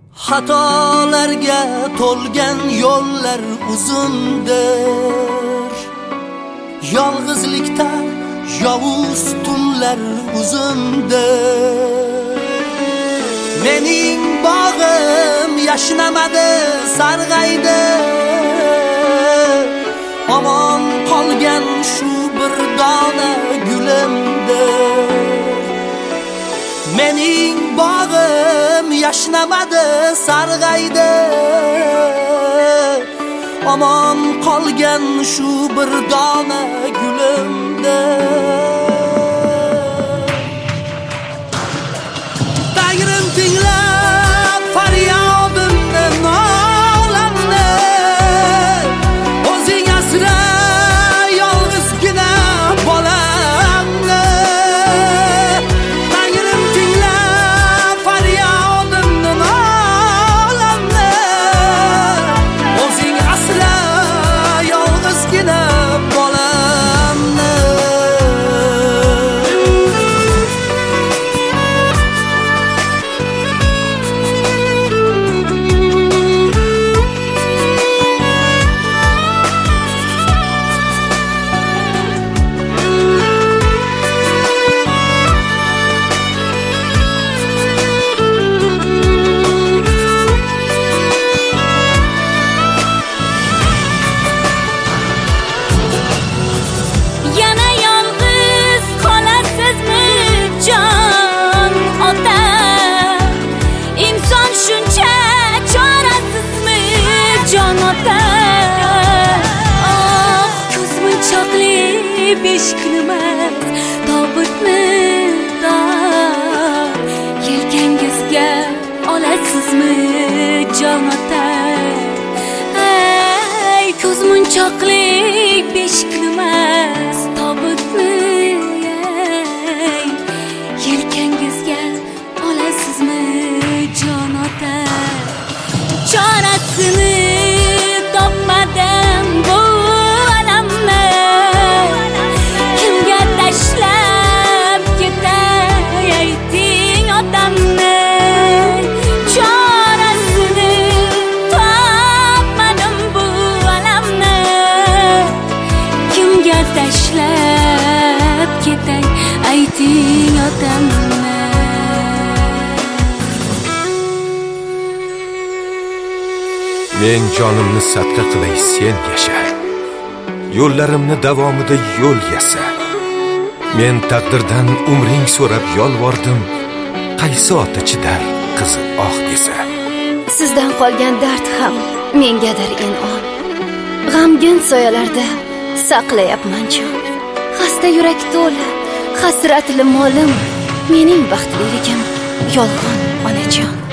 Xatolarga to'lgan yo'llar uzundir. Yolg'izlikda yovuz tunlar uzundir. Mening bog'im yashnamadi, sarg'aydi. Omon qolgan shu bir dona gulimdir. Mening bog'im yashnamadi, sarg'aydi. Omon qolgan shu bir dona gulimdir. Tangrim tinglab faryodimni, nolamni. O'zing asra yolg'izgina bolamni. Tangrim tinglab faryodimni, nolamni. O'zing asra yolg'izgina bolamni. Yana yolg'iz qolasizmi jon ota? Inson shuncha chorasizmi jon ota? Oh, ko'zmunchoqli besh kunimiz tobutni dor yelkangizga olasizmi jon ota? Ey, ko'zmunchoqli besh kunimiz tobutni yelkangizga olasizmi jon ota? Chorasini topmadim bu alamni. Kimga tashlab ketay ayting otamni. Chorasini topmadim bu alamni. Kimga tashlab ketay ayting otamni. Men jonimni sadqa qilay, sen yasha. Yo'llarimni davomida yo'l yasa. Men taqdirdan umring so'rab yolvordim. Qaysi ota chidar qizi oh desa. Sizdan qolgan dard ham mengadir in'om. G'amgin soyalarda saqlayapman jon. Xasta yurak to'la, hasratli molim. Mening baxtliligim yolg'on onajon.